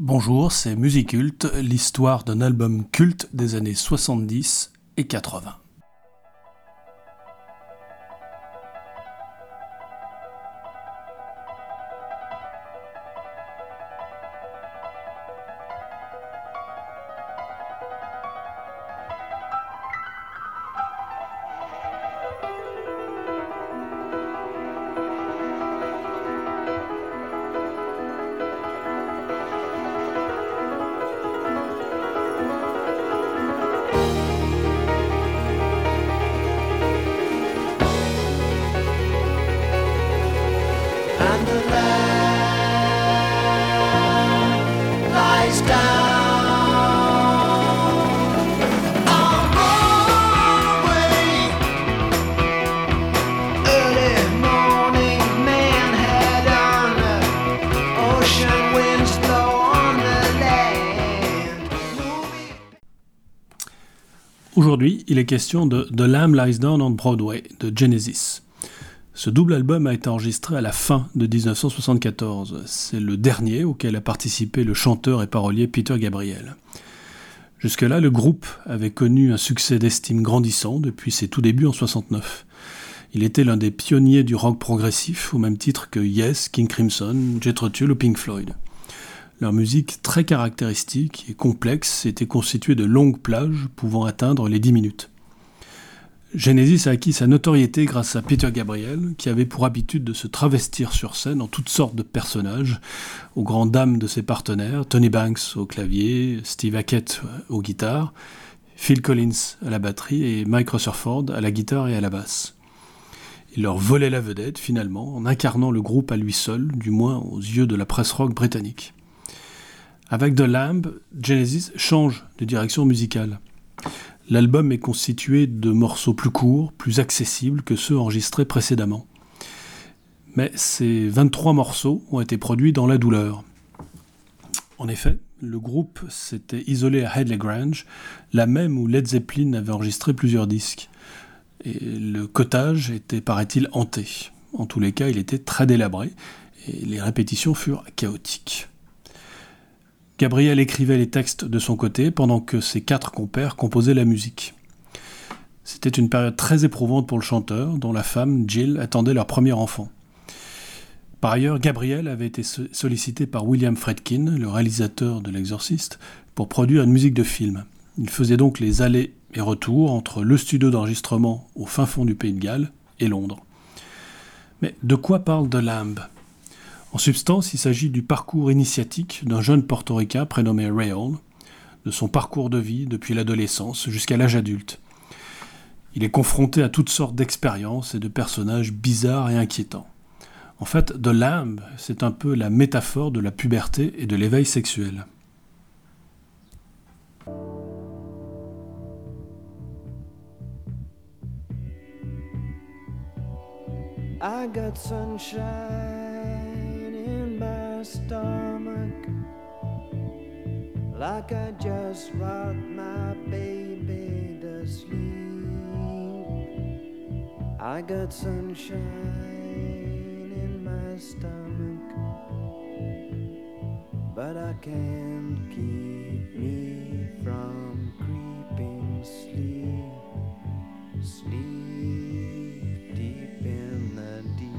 Bonjour, c'est Musiculte, l'histoire d'un album culte des années 70 et 80. Aujourd'hui, il est question de The Lamb Lies Down on Broadway de Genesis. Ce double album a été enregistré à la fin de 1974. C'est le dernier auquel a participé le chanteur et parolier Peter Gabriel. Jusque-là, le groupe avait connu un succès d'estime grandissant depuis ses tout débuts en 1969. Il était l'un des pionniers du rock progressif, au même titre que Yes, King Crimson, Jethro Tull ou Pink Floyd. Leur musique, très caractéristique et complexe, était constituée de longues plages pouvant atteindre les 10 minutes. Genesis a acquis sa notoriété grâce à Peter Gabriel, qui avait pour habitude de se travestir sur scène en toutes sortes de personnages, aux grandes dames de ses partenaires, Tony Banks au clavier, Steve Hackett aux guitares, Phil Collins à la batterie et Mike Rutherford à la guitare et à la basse. Il leur volait la vedette, finalement, en incarnant le groupe à lui seul, du moins aux yeux de la presse rock britannique. Avec The Lamb, Genesis change de direction musicale. L'album est constitué de morceaux plus courts, plus accessibles que ceux enregistrés précédemment. Mais ces 23 morceaux ont été produits dans la douleur. En effet, le groupe s'était isolé à Headley Grange, là même où Led Zeppelin avait enregistré plusieurs disques. Et le cottage était, paraît-il, hanté. En tous les cas, il était très délabré, et les répétitions furent chaotiques. Gabriel écrivait les textes de son côté, pendant que ses 4 compères composaient la musique. C'était une période très éprouvante pour le chanteur, dont la femme, Jill, attendait leur premier enfant. Par ailleurs, Gabriel avait été sollicité par William Friedkin, le réalisateur de L'Exorciste, pour produire une musique de film. Il faisait donc les allers et retours entre le studio d'enregistrement au fin fond du Pays de Galles et Londres. Mais de quoi parle The Lamb ? En substance, il s'agit du parcours initiatique d'un jeune portoricain prénommé Ray Hall, de son parcours de vie depuis l'adolescence jusqu'à l'âge adulte. Il est confronté à toutes sortes d'expériences et de personnages bizarres et inquiétants. En fait, The Lamb, c'est un peu la métaphore de la puberté et de l'éveil sexuel. I got sunshine in my stomach, like I just rocked my baby to sleep. I got sunshine in my stomach, but I can't keep me from creeping sleep, sleep deep in the deep.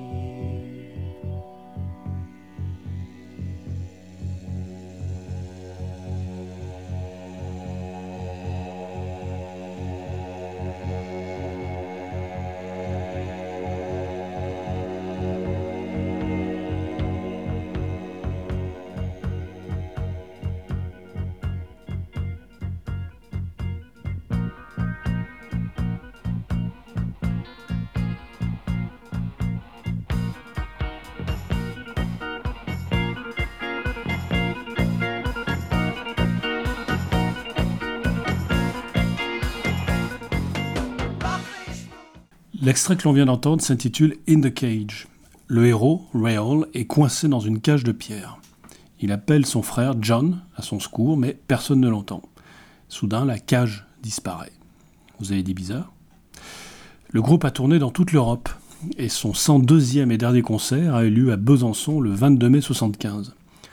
L'extrait que l'on vient d'entendre s'intitule « In the Cage ». Le héros, Ray Hall, est coincé dans une cage de pierre. Il appelle son frère John à son secours, mais personne ne l'entend. Soudain, la cage disparaît. Vous avez dit bizarre ? Le groupe a tourné dans toute l'Europe, et son 102e et dernier concert a eu lieu à Besançon le 22 mai 1975.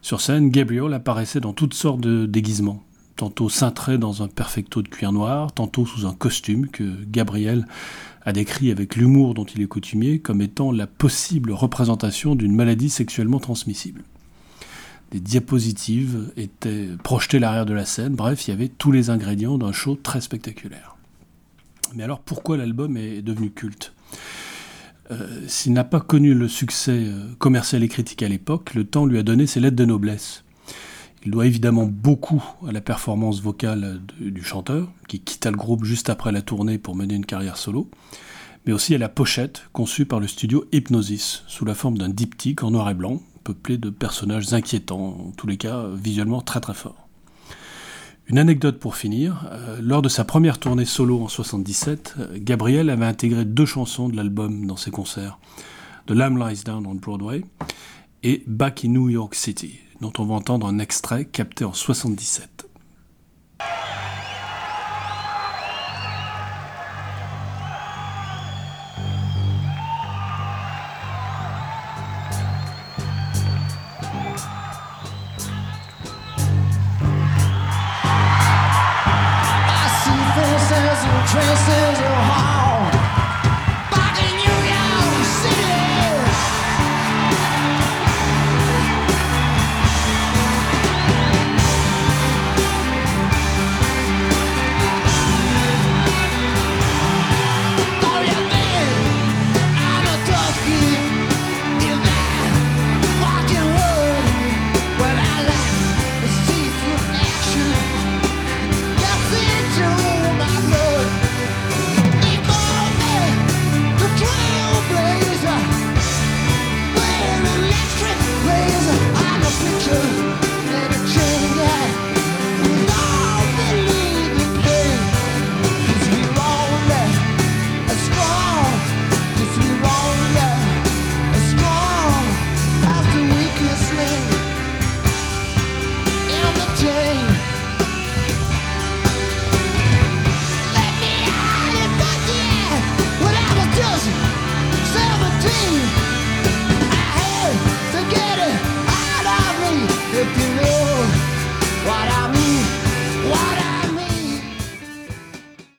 Sur scène, Gabriel apparaissait dans toutes sortes de déguisements, tantôt cintré dans un perfecto de cuir noir, tantôt sous un costume que Gabriel a décrit avec l'humour dont il est coutumier comme étant la possible représentation d'une maladie sexuellement transmissible. Des diapositives étaient projetées à l'arrière de la scène, bref, il y avait tous les ingrédients d'un show très spectaculaire. Mais alors pourquoi l'album est devenu culte ? S'il n'a pas connu le succès commercial et critique à l'époque, le temps lui a donné ses lettres de noblesse. Il doit évidemment beaucoup à la performance vocale du chanteur, qui quitta le groupe juste après la tournée pour mener une carrière solo, mais aussi à la pochette conçue par le studio Hypnosis, sous la forme d'un diptyque en noir et blanc, peuplé de personnages inquiétants, en tous les cas visuellement très très forts. Une anecdote pour finir, lors de sa première tournée solo en 1977, Gabriel avait intégré 2 chansons de l'album dans ses concerts, The Lamb Lies Down on Broadway et Back in New York City, dont on va entendre un extrait capté en 1977. Traces of